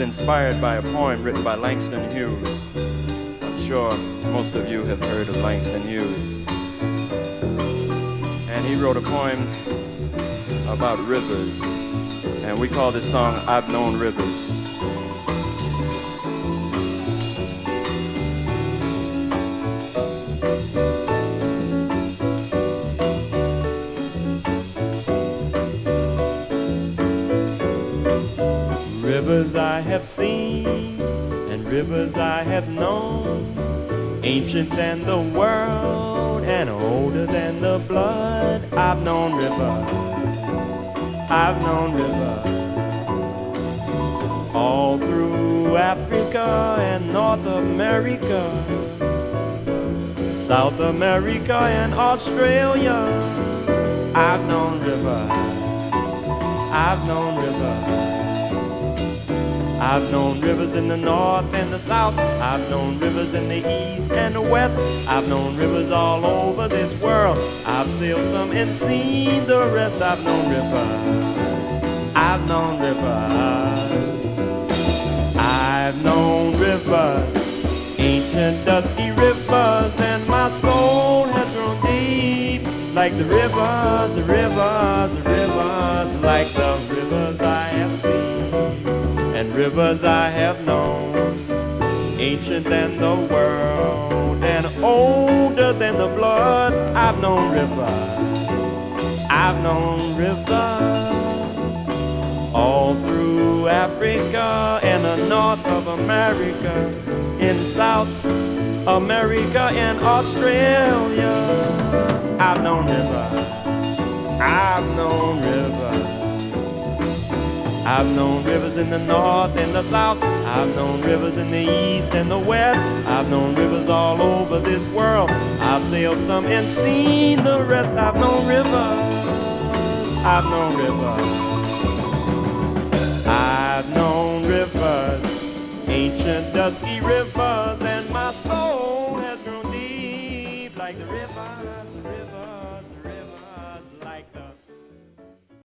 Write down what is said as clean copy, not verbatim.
inspired by a poem written by Langston Hughes. I'm sure most of you have heard of Langston Hughes. And he wrote a poem about rivers, and we call this song I've Known Rivers. Rivers I have seen and rivers I have known, ancient than the world and older than the blood. I've known rivers, I've known rivers, all through Africa and North America, South America and Australia. I've known rivers, I've known rivers. I've known rivers in the north and the south. I've known rivers in the east and the west. I've known rivers all over this world. I've sailed some and seen the rest. I've known rivers, I've known rivers, I've known rivers, ancient dusky rivers, and my soul has grown deep like the rivers, the rivers, the rivers, like the rivers I have seen and rivers I have known, ancient than the world and older than the blood. I've known rivers, I've known rivers, all through Africa and the north of America, in South America and Australia. I've known rivers, I've known rivers, I've known rivers in the north and the south. I've known rivers in the east and the west. I've known rivers all over this world. I've sailed some and seen the rest. I've known rivers, I've known rivers, I've known rivers, ancient dusky rivers, and my soul